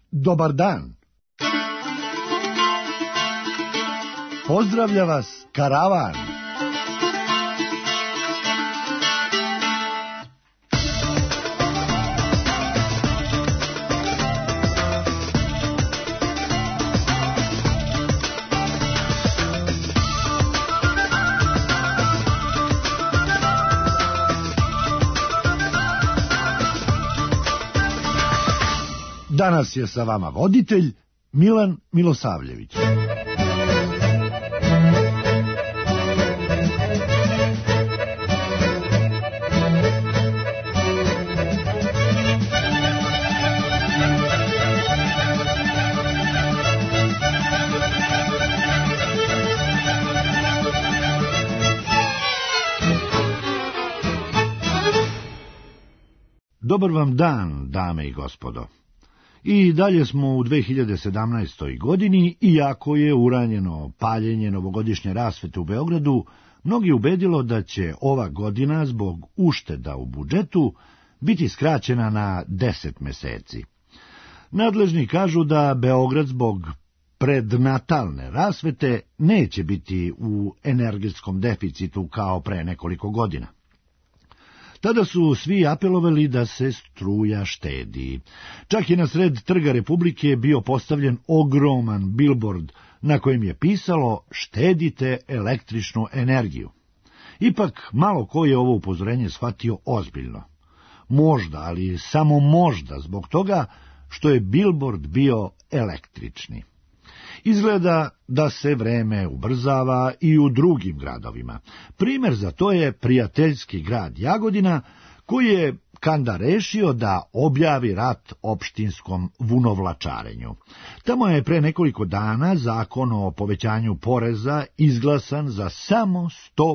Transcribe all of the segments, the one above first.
Dobar dan. Pozdravlja vas karavan. Danas je sa vama voditelj Milan Milosavljević. Dobar vam dan, dame i gospodo. I dalje smo u 2017. godini, iako je uranjeno paljenje novogodišnje rasvete u Beogradu, mnogi ubedilo da će ova godina zbog ušteda u budžetu biti skraćena na 10 meseci. Nadležni kažu da Beograd zbog prednatalne rasvete neće biti u energetskom deficitu kao pre nekoliko godina. Tada su svi apelovali da se struja štedi. Čak i na sred Trga Republike bio postavljen ogroman bilbord na kojem je pisalo štedite električnu energiju. Ipak malo ko je ovo upozorenje shvatio ozbiljno. Možda, ali samo možda zbog toga što je bilbord bio električni. Izgleda da se vreme ubrzava i u drugim gradovima. Primer za to je prijateljski grad Jagodina, koji je kanda rešio da objavi rat opštinskom vunovlačarenju. Tamo je pre nekoliko dana zakon o povećanju poreza izglasan za samo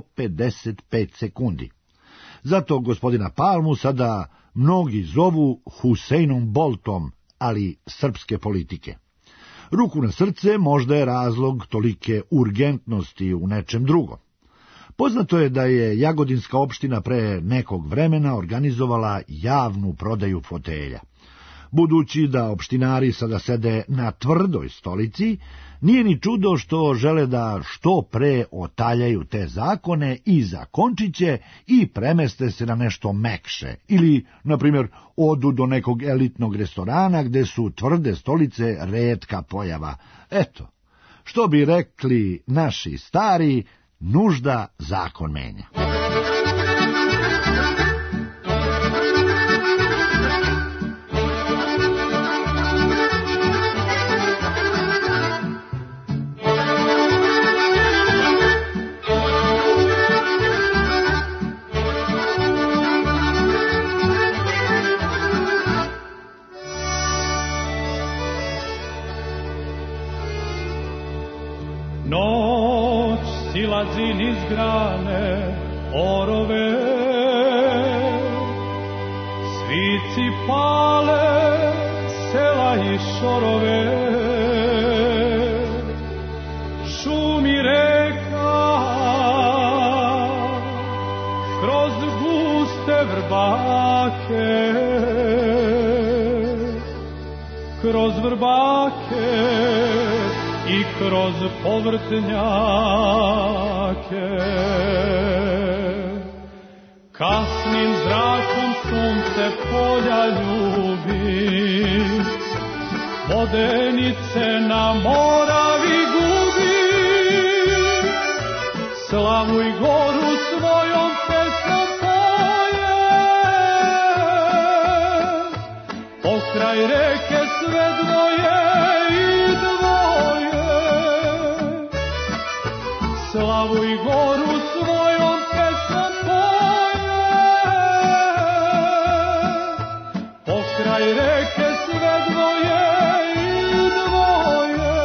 155 sekundi. Zato gospodina Palmu sada mnogi zovu Huseinom Boltom, ali srpske politike. Ruku na srce, možda je razlog tolike urgentnosti u nečem drugom. Poznato je da je Jagodinska opština pre nekog vremena organizovala javnu prodaju fotelja. Budući da opštinari sada sede na tvrdoj stolici, nije ni čudo što žele da što pre otaljaju te zakone i zakončiće i premeste se na nešto mekše, ili, na primjer, odu do nekog elitnog restorana gde su tvrde stolice retka pojava. Eto, što bi rekli naši stari, nužda zakon menja. Silazi niz grane orove, svici pale sela i šorove, šumi reka kroz guste vrbake, kroz vrbake i kroz povrtnjake. Kasnim zrakom sunce polja ljubi, vodenice na Moravi gubi. Slavu i goru svojom pesmom poje, pokraj reke sve dvoje i dvoje. Slavu i goru svojom pesmom poje, pokraj reke sve dvoje i dvoje.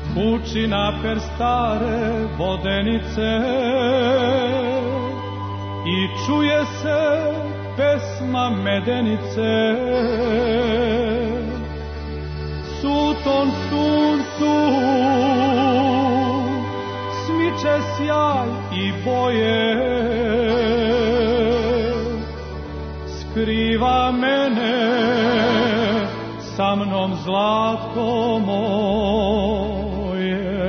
kući naper stare vodenice i čuje se pesma medenice. Sutom suncu smiče sjaj i boje, skriva mene sa mnom zlato moje.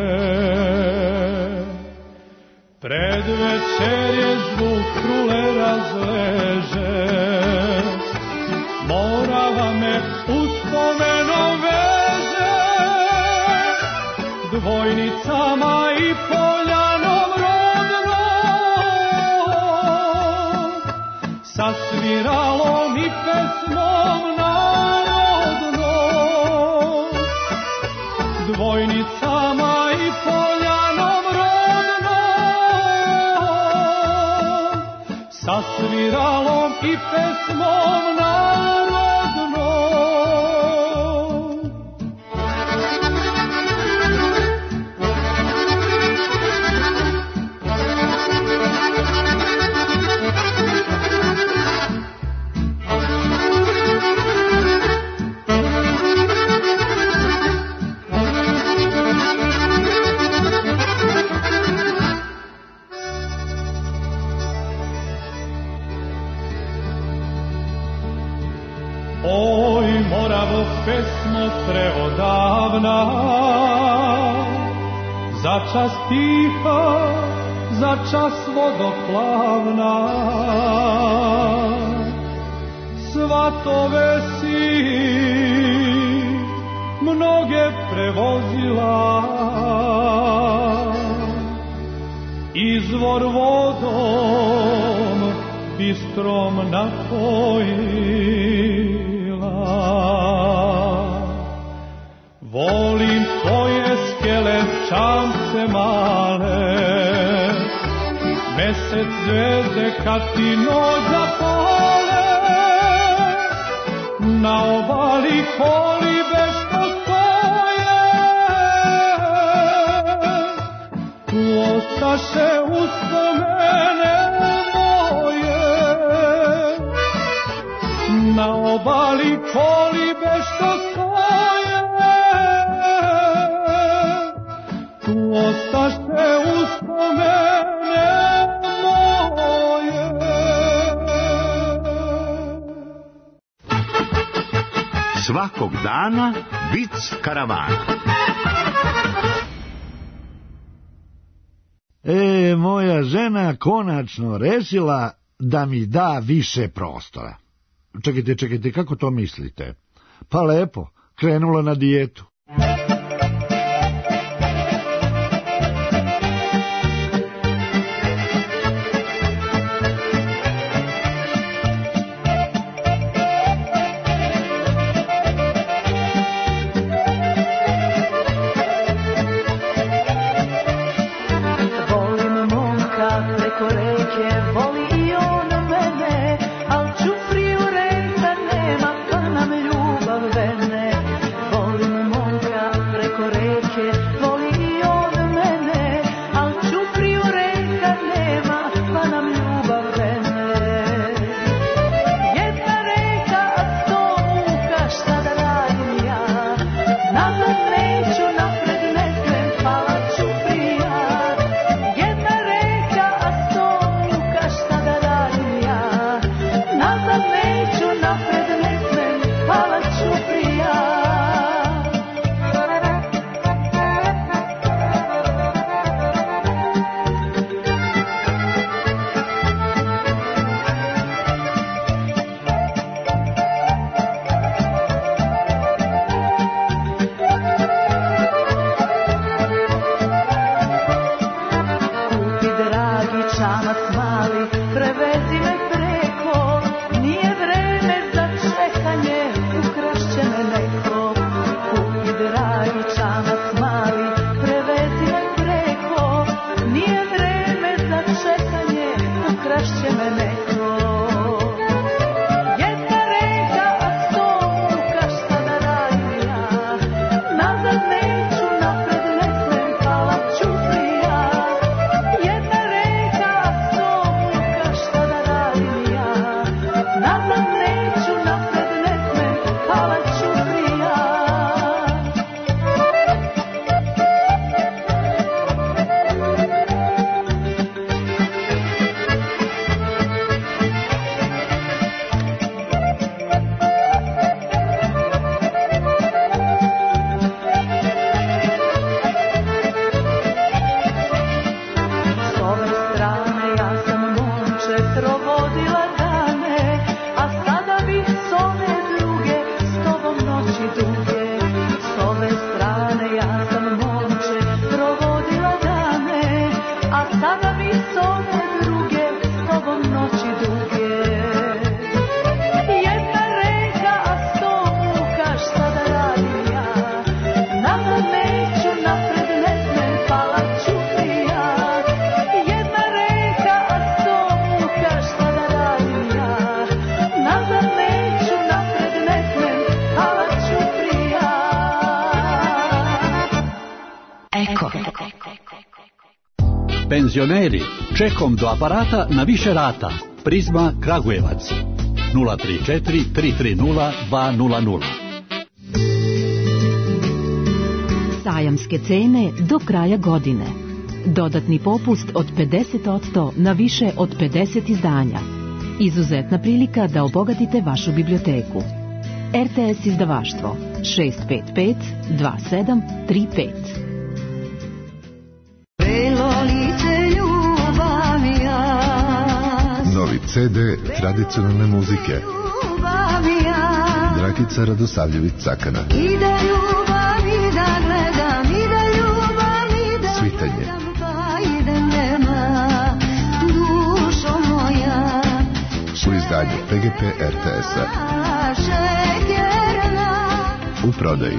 Pred večerje zvuk trule razleže, morava me uspomenom veže, dvojnicama i poljanom rodnom, sa sviralom i pesmom narodnom, dvojnicama i poljanom rodnom, sa sviralom i pesmom narodnom. Oj, Moravo, pesmo preodavna, za čas tiha, za čas vodoplavna, svatove si mnoge prevozila, izvor vodom bistrom napojila. Volim tvoje skele čamce male, mesec zvezde kad ti noć zapale, na obali kolibe što stoje, tu ostaše uspomene moje, na obali kolibe što stoje, tu ostaše uspomene moje. Svakog dana vic karavana. Moja žena konačno rešila da mi da više prostora. Čekajte, kako to mislite? Pa lepo, krenula na dijetu. Volim Penzioneri, čekom do aparata na više rata. Prizma Kragujevac 034 330 200. Sajamske cene do kraja godine. Dodatni popust od 50% na više od 50 izdanja. Izuzetna prilika da obogatite vašu biblioteku. RTS izdavaštvo 655 2735. Novi CD tradicionalne muzike. Dragica Radosavljević-Cakana. Svitanje. U izdanju PGP RTS-a. U prodaji.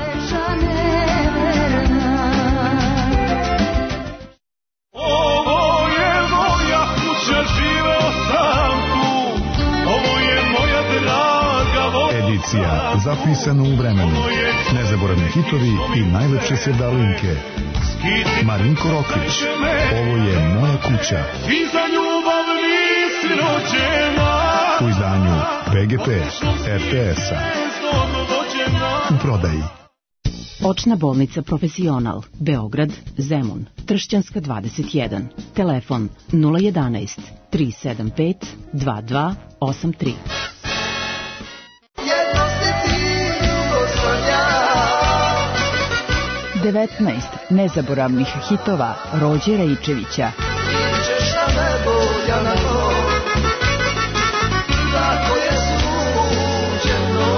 Ovo je moja kuća, živeo sam tu. Ovo je moja draga voda. Edicija zapisana u vremenu. Nezaboravni hitovi i najlepše sjedalinke. Marinko Rokvić. Ovo je moja kuća. I za ljubav nisi rođena. U izdanju PGP RTS-a. U prodaji. Očna bolnica Profesional, Beograd, Zemun, Tršćanska 21, telefon 011 375 2283. Jedno si ti, Jugoslavija. 19 nezaboravnih hitova Rođe Rejčevića. Češ na nebo, ja na to. Tako je suđeno.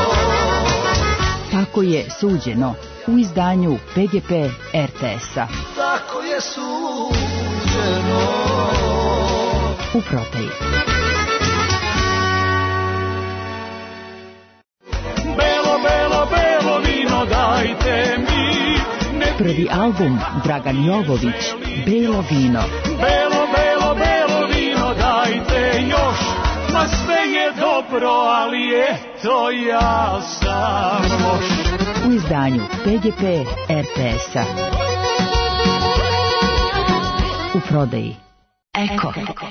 Tako je suđeno u izdanju PGP RTS-a. Tako je suđeno. U prodaji. Belo, belo, belo vino dajte mi. Prvi album Dragan Jovović, Belo vino. Belo, belo, belo vino dajte još. Ma sve je dobro, ali eto ja sam loš. U izdanju PGP RTS-a. U prodaji. Eko.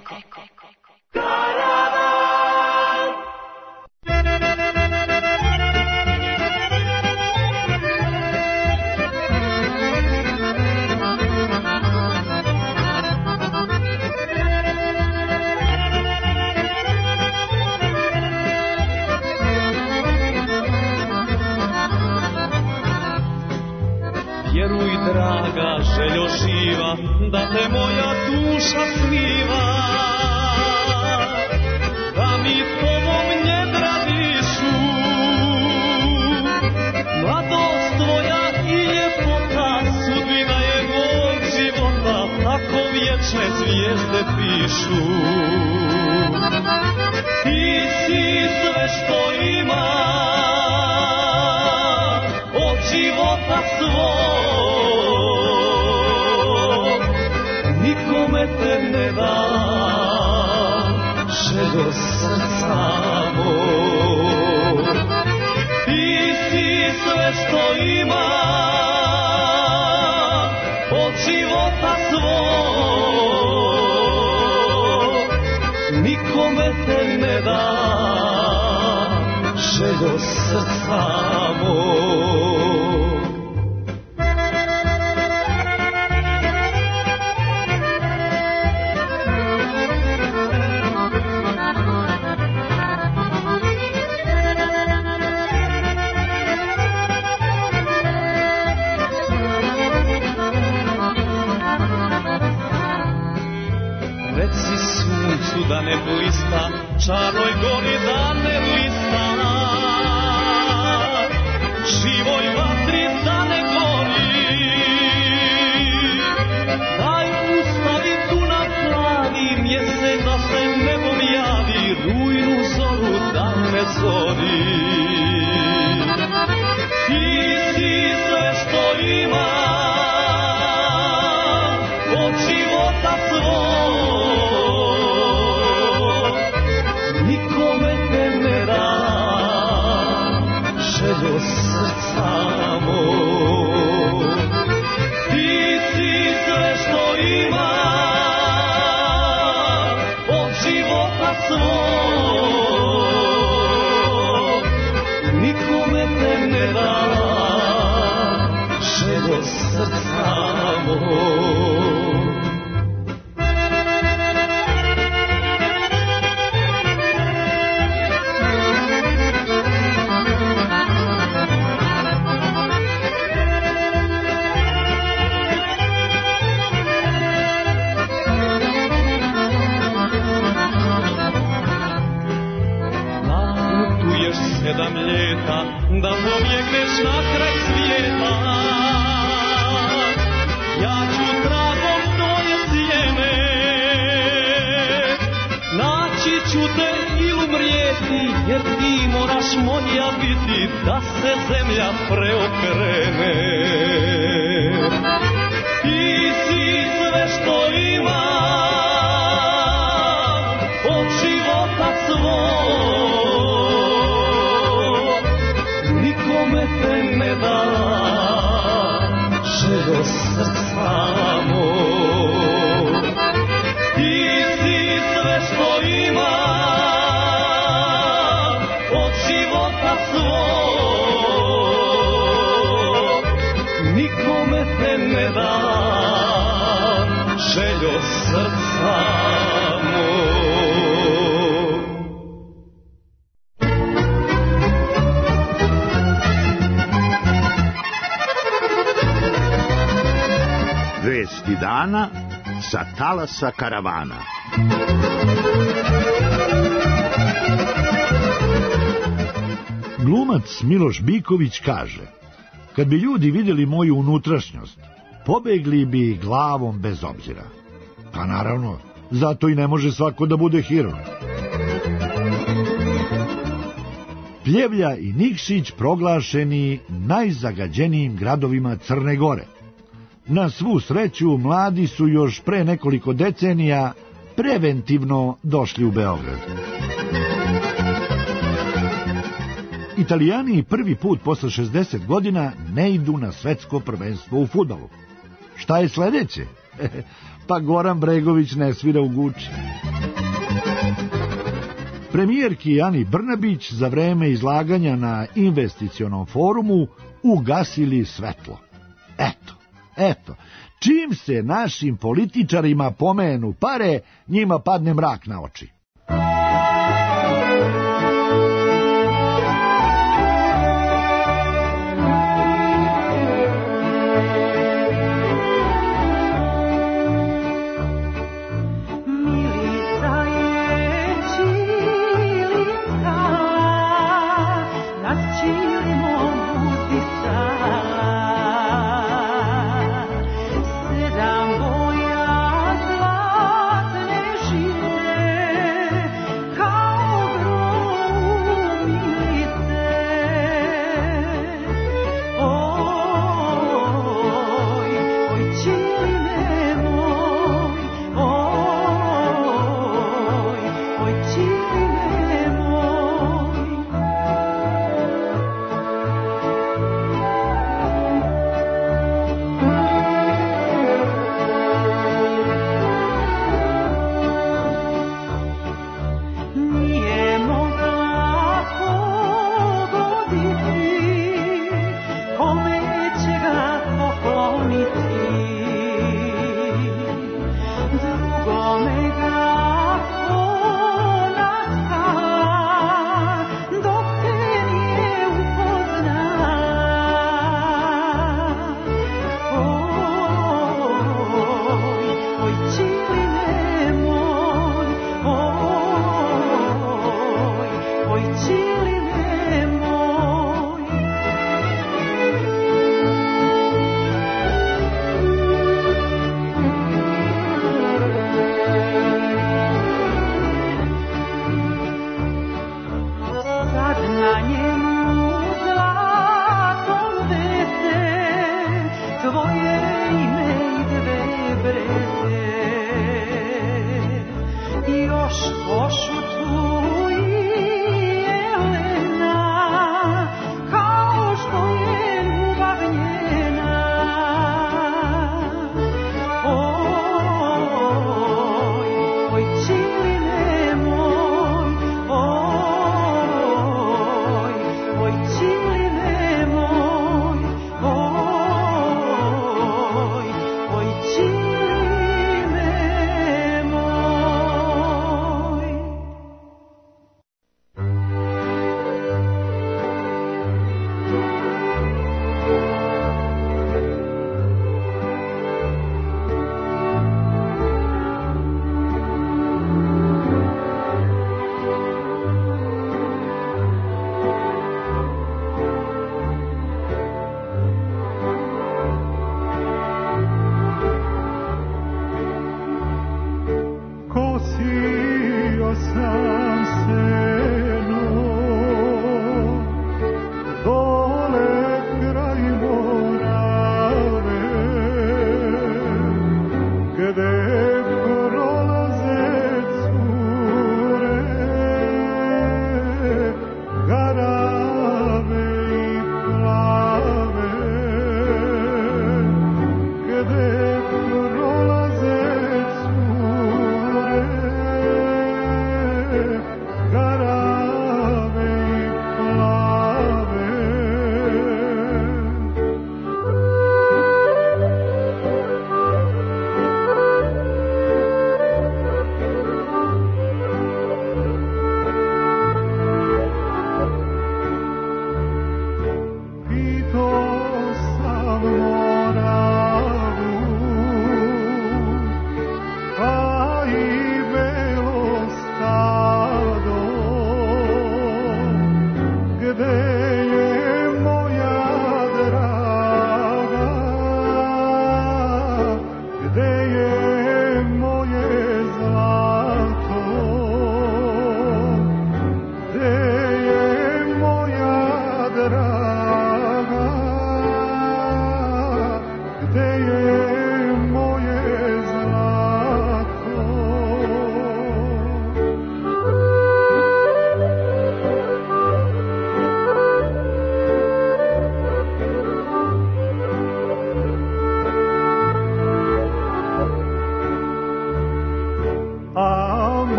Vjeruj, draga željo živa, da te moja duša sniva, da mi tobom njedra dišu. Mladost tvoja i ljepota, sudbina je mog života, tako vječne zvijezde pišu. Ti si sve što ima, od života svog. Nikome te ne dam, željo srca moj. Ti si sve što ima, od života svog. Nikome te ne dam, željo srca moj. Reci suncu da ne blista, čarnoj gori da ne blista, živoj vatri da ne gori. Daj ustavi tu na plavi, mjesec da se nebom javi, rujnu zoru da ne zori. Ti si sve što ima, od života svog. Nikome te srca moj. Sedam ljeta da pobjegneš na kraj svijeta, ja ću tragom tvoje sjene naći ću te i umrijeti, jer ti moraš moja biti da se zemlja preokrene. Ti si sve što ima od života svoj, ne da željo srca moj. Ti si sve što ima od života svoj, nikome te ne da željo srca moj. Vesti dana sa talasa karavana. Glumac Miloš Biković kaže: kad bi ljudi vidjeli moju unutrašnjost, pobegli bi glavom bez obzira. Pa naravno, zato i ne može svako da bude hirurg. Pljevlja i Nikšić proglašeni najzagađenijim gradovima Crne Gore. Na svu sreću, mladi su još pre nekoliko decenija preventivno došli u Beograd. Italijani prvi put posle 60 godina ne idu na svetsko prvenstvo u fudbalu. Šta je sledeće? Pa Goran Bregović ne svira u Guči. Premijerki Ani Brnabić za vreme izlaganja na investicionom forumu ugasili svetlo. Eto, čim se našim političarima pomenu pare, njima padne mrak na oči. Sedam boja zlatne žive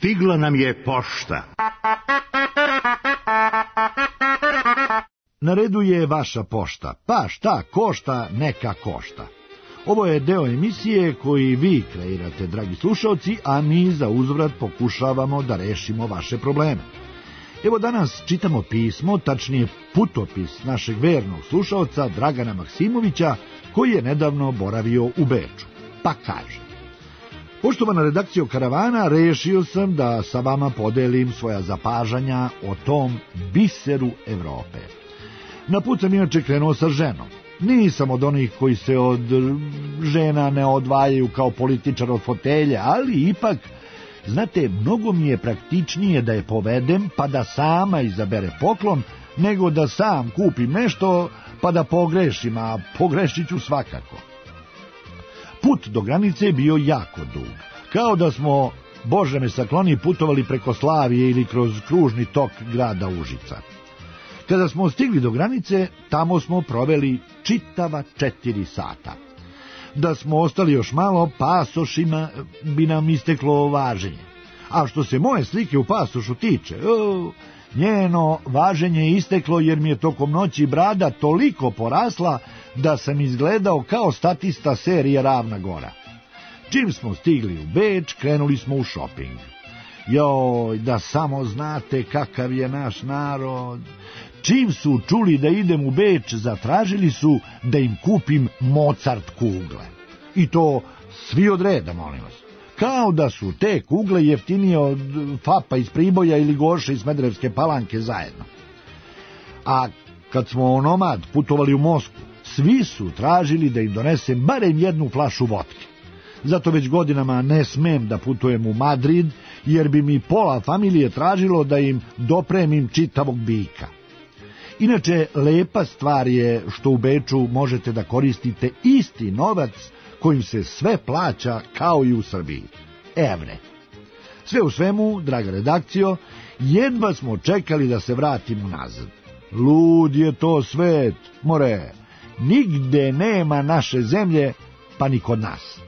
Stigla nam je pošta. Na redu je vaša pošta, pa šta košta, neka košta. Ovo je deo emisije koji vi kreirate, dragi slušalci, a mi za uzvrat pokušavamo da rešimo vaše probleme. Evo danas čitamo pismo, tačnije putopis našeg vernog slušalca Dragana Maksimovića, koji je nedavno boravio u Beču. Pa kaže: poštovana redakcijo Karavana, rešio sam da sa vama podelim svoja zapažanja o tom biseru Evrope. Na put sam inače krenuo sa ženom. Nisam od onih koji se od žena ne odvajaju kao političar od fotelja, ali ipak, znate, mnogo mi je praktičnije da je povedem pa da sama izabere poklon, nego da sam kupim nešto pa da pogrešim, a pogrešit ću svakako. Put do granice je bio jako dug, kao da smo, Bože me sakloni, putovali preko Slavije ili kroz kružni tok grada Užica. Kada smo stigli do granice, tamo smo proveli čitava 4 sata. Da smo ostali još malo, pasošima bi nam isteklo važenje. A što se moje slike u pasošu tiče, njeno važenje je isteklo jer mi je tokom noći brada toliko porasla da sam izgledao kao statista serije Ravna Gora. Čim smo stigli u Beč, krenuli smo u šoping. Joj, da samo znate kakav je naš narod. Čim su čuli da idem u Beč, zatražili su da im kupim Mozart kugle. I to svi od reda, molim vas. Kao da su te kugle jeftinije od Fapa iz Priboja ili Goše iz Smederevske Palanke zajedno. A kad smo onomad putovali u Moskvu, svi su tražili da im donesem barem jednu flašu vodke. Zato već godinama ne smem da putujem u Madrid, jer bi mi pola familije tražilo da im dopremim čitavog bika. Inače, lepa stvar je što u Beču možete da koristite isti novac kojim se sve plaća kao i u Srbiji. Evre. Sve u svemu, draga redakcijo, jedva smo čekali da se vratimo nazad. Lud je to svet, more. Nigde nema naše zemlje, pa ni kod nas.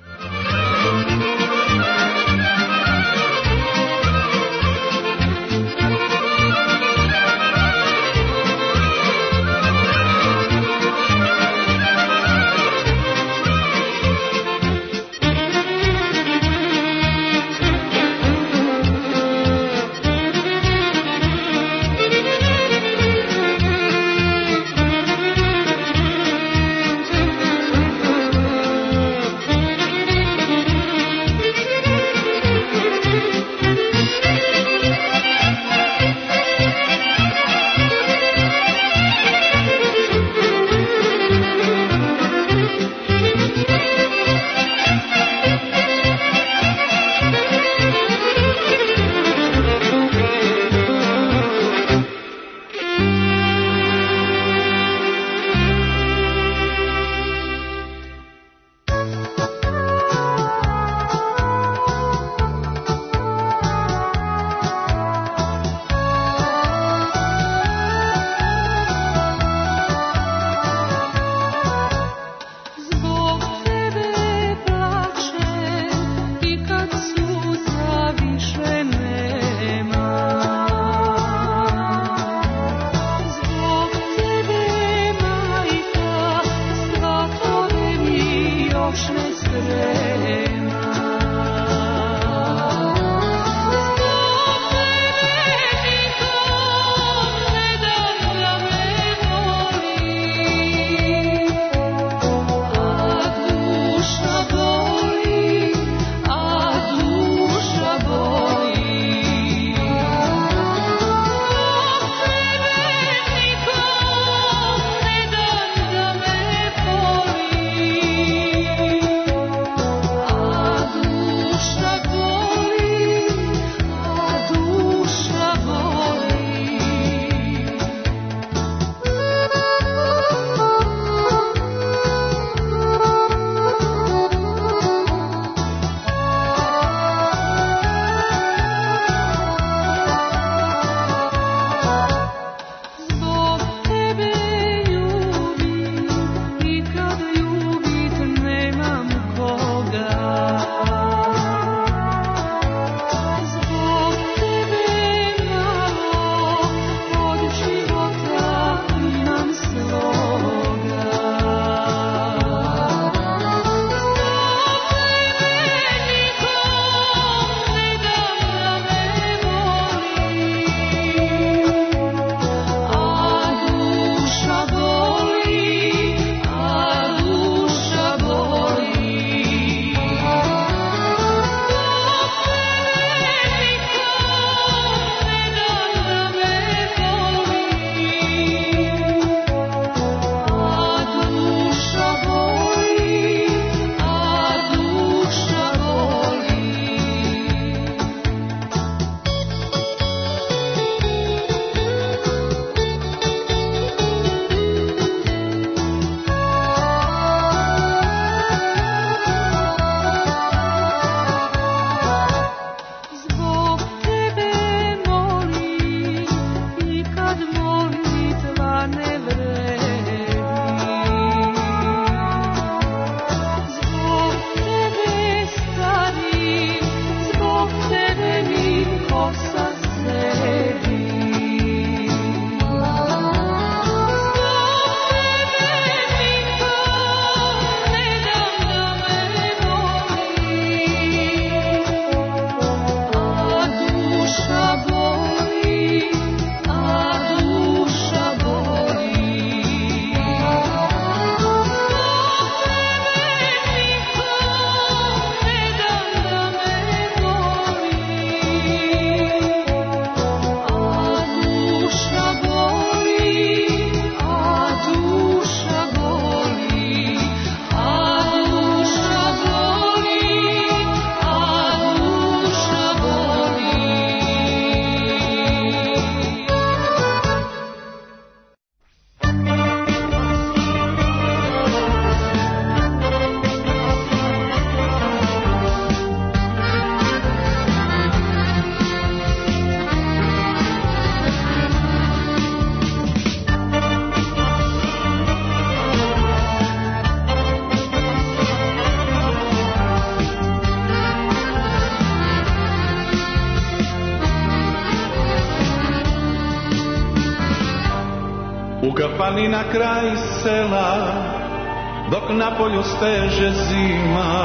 U kafani na kraj sela, dok na polju steže zima,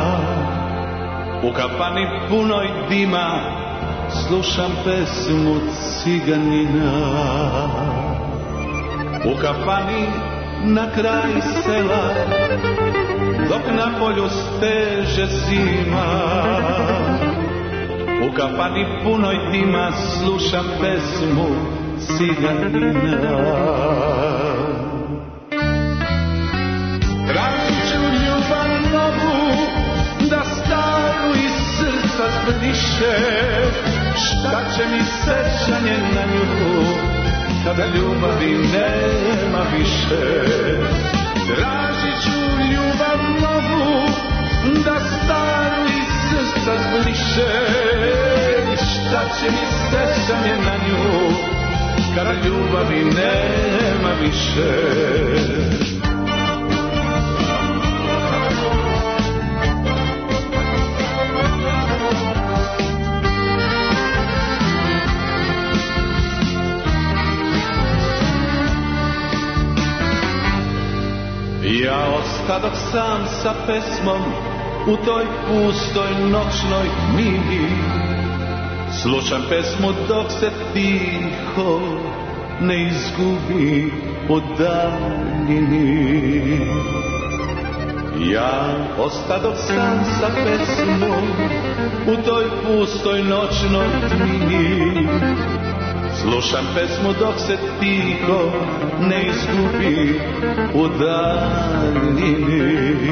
u kafani punoj dima, slušam pesmu ciganina. U kafani na kraj sela, dok na polju steže zima, u kafani punoj dima, slušam pesmu ciganina. Tražit ću ljubav novu, da staru iz srca zbriše. Šta će mi sećanje na nju, kada ljubavi nema više. Tražit ću ljubav novu, da staru iz srca zbriše. Šta će mi sećanje na nju, kada ljubavi nema više. Ja ostadoh sam sa pesmom u toj pustoj noćnoj tmini. Slušam pesmu dok se tiho ne izgubi u daljini. Ja ostadoh sam sa pesmom u toj pustoj noćnoj tmini. Slušam pesmu dok se tiho ne izgubi u daljini.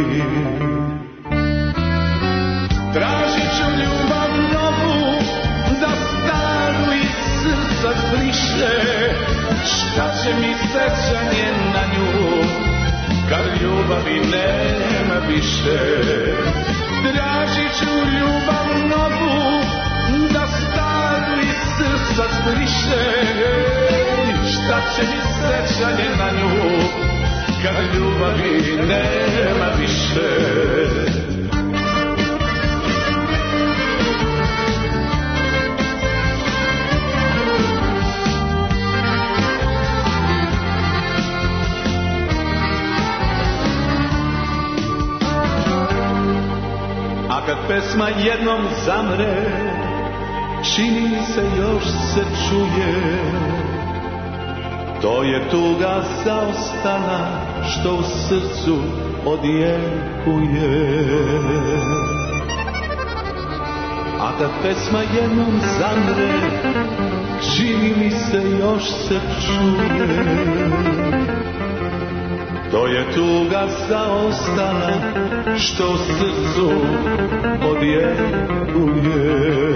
Tražit ću ljubav novu, da staru iz srca zbriše. Šta će mi sećanje na nju, kad ljubavi nema više. Tražit ću ljubav novu, da staru iz srca zbriše. Šta će mi sećanje na nju, kad ljubavi nema više. A kad pesma jednom zamre, čini mi se još se čuje. To je tuga zaostala što u srcu odjekuje. A kad pesma jednom zamre, čini mi se još se čuje. To je tuga zaostala što u srcu odjekuje.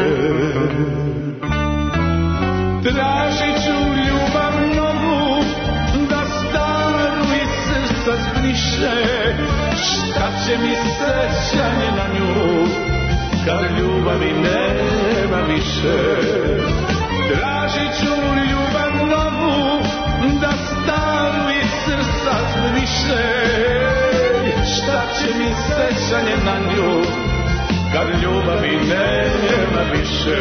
Tražit ću ljubav novu, da staru iz srca zbriše. Šta će mi sećanje na nju, kad ljubavi nema više. Tražit ću ljubav novu, da staru iz srca zbriše. Šta će mi sećanje na nju, kad ljubavi nema više.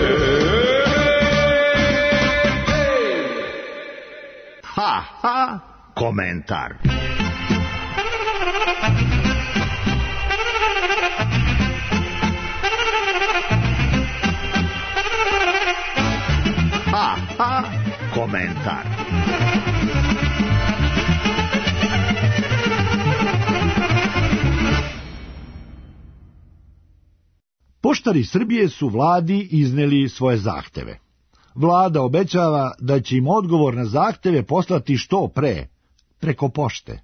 Ha, ha, komentar. Ha, ha, komentar. Poštari Srbije su vladi izneli svoje zahteve. Vlada obećava da će im odgovor na zahteve poslati što pre, preko pošte.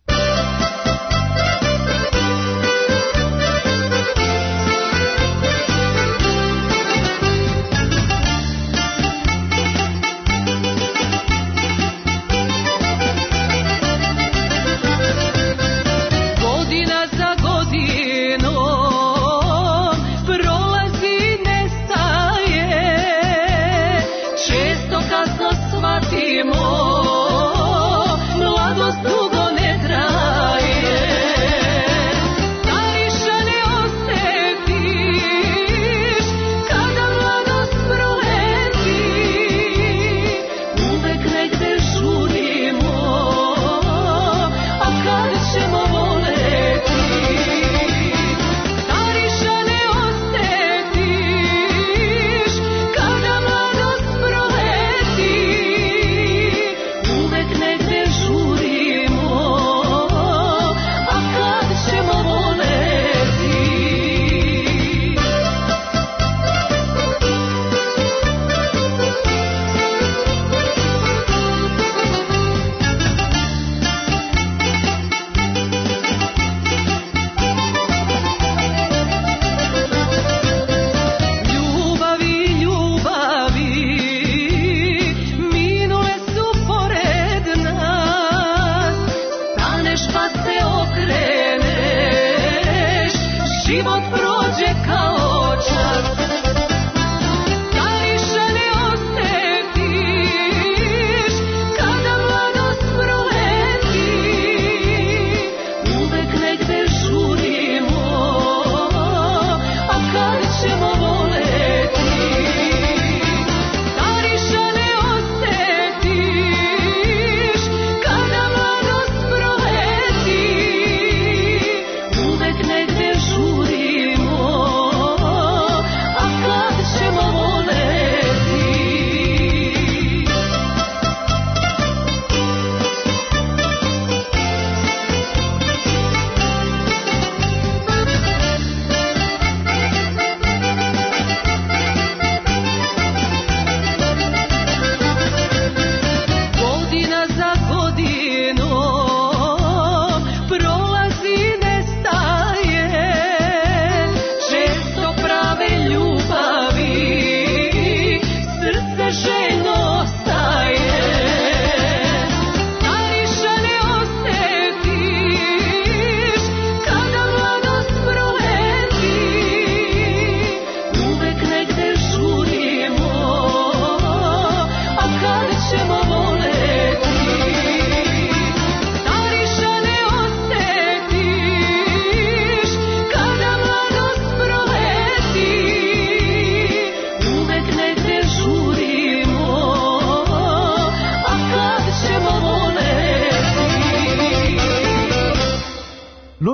Žurimo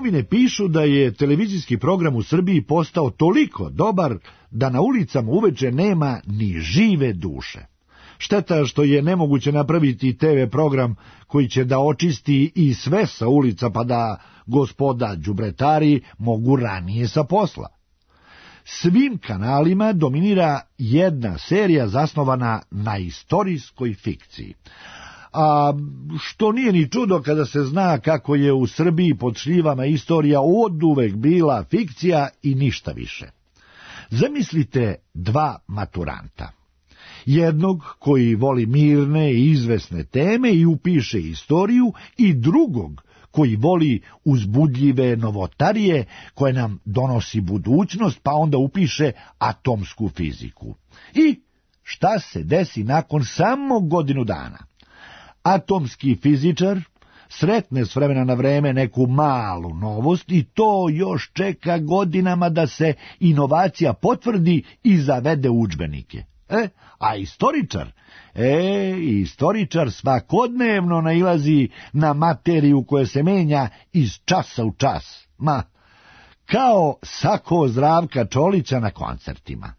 Novine pišu da je televizijski program u Srbiji postao toliko dobar da na ulicama uveče nema ni žive duše. Šteta što je nemoguće napraviti TV program koji će da očisti i sve sa ulica pa da gospoda đubretari mogu ranije sa posla. Svim kanalima dominira jedna serija zasnovana na istorijskoj fikciji. A što nije ni čudo kada se zna kako je u Srbiji pod šljivama istorija oduvek bila fikcija i ništa više. Zamislite dva maturanta. Jednog koji voli mirne i izvesne teme i upiše istoriju i drugog koji voli uzbudljive novotarije koje nam donosi budućnost pa onda upiše atomsku fiziku. I šta se desi nakon samo godinu dana? Atomski fizičar sretne s vremena na vreme neku malu novost i to još čeka godinama da se inovacija potvrdi i zavede u udžbenike. A istoričar svakodnevno nailazi na materiju koja se menja iz časa u čas. Kao Sako Zdravka Čolića na koncertima.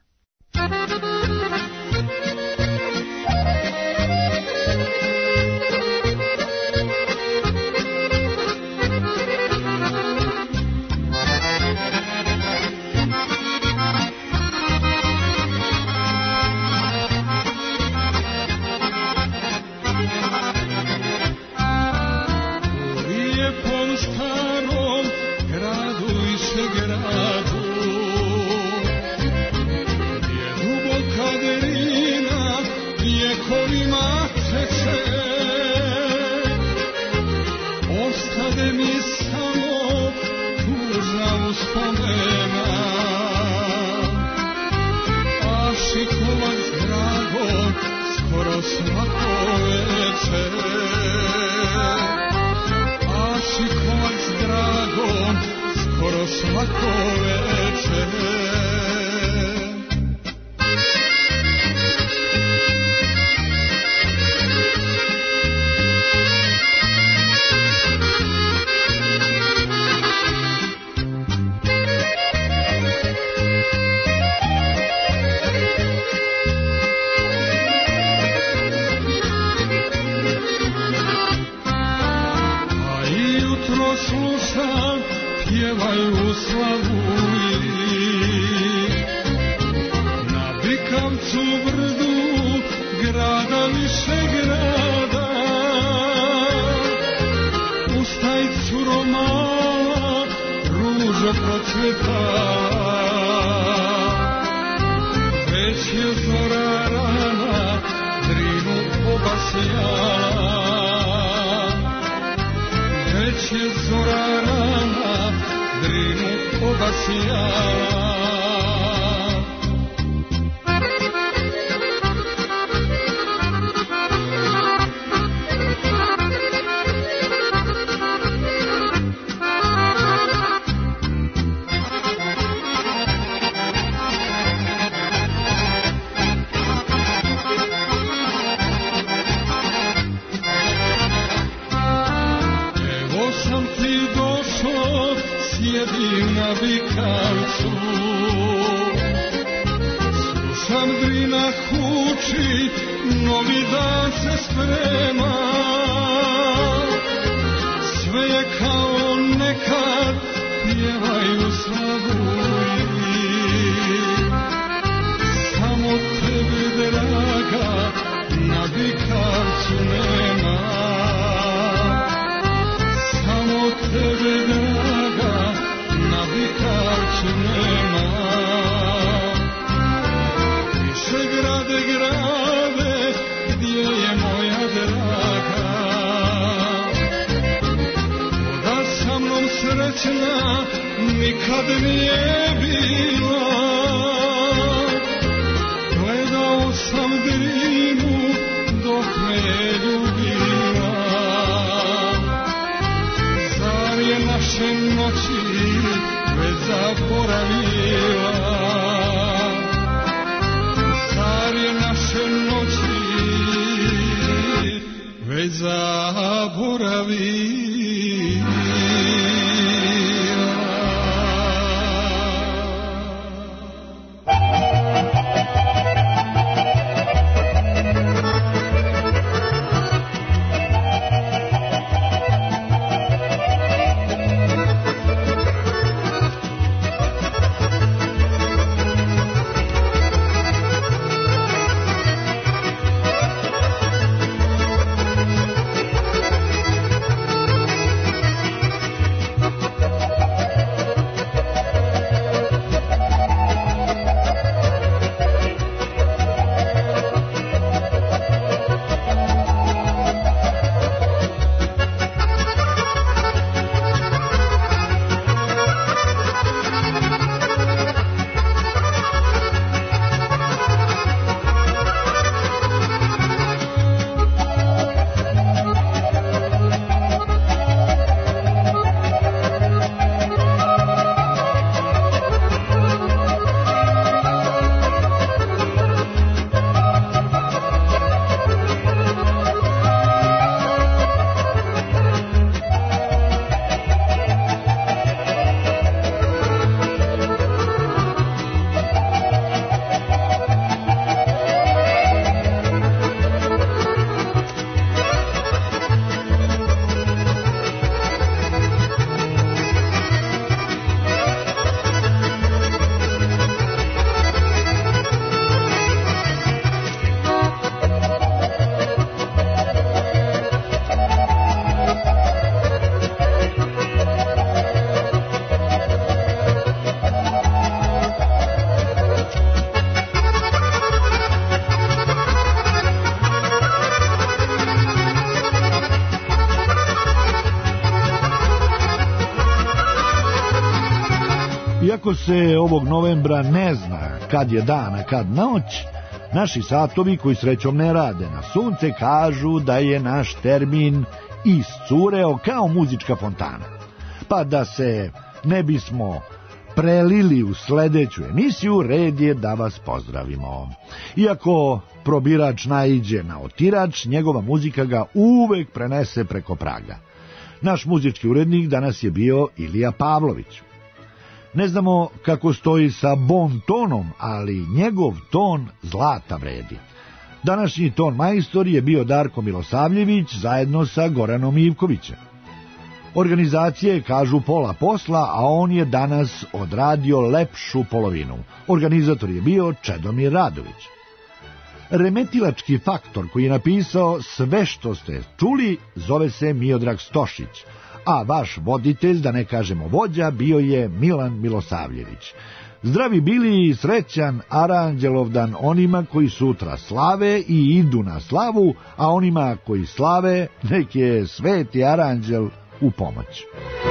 Zaboravi Iako se ovog novembra ne zna kad je dan, a kad noć, naši satovi koji srećom ne rade na sunce kažu da je naš termin iscureo kao muzička fontana. Pa da se ne bismo prelili u sledeću emisiju, red je da vas pozdravimo. Iako probirač naiđe na otirač, njegova muzika ga uvek prenese preko praga. Naš muzički urednik danas je bio Ilija Pavlović. Ne znamo kako stoji sa bon tonom, ali njegov ton zlata vredi. Današnji ton majstor je bio Darko Milosavljević zajedno sa Goranom Ivkovićem. Organizacije kažu pola posla, a on je danas odradio lepšu polovinu. Organizator je bio Čedomir Radović. Remetilački faktor koji je napisao sve što ste čuli zove se Miodrag Stošić, a vaš voditelj, da ne kažemo vođa, bio je Milan Milosavljević. Zdravi bili i srećan Aranđelovdan onima koji sutra slave i idu na slavu, a onima koji slave nek je sveti Aranđel u pomoć.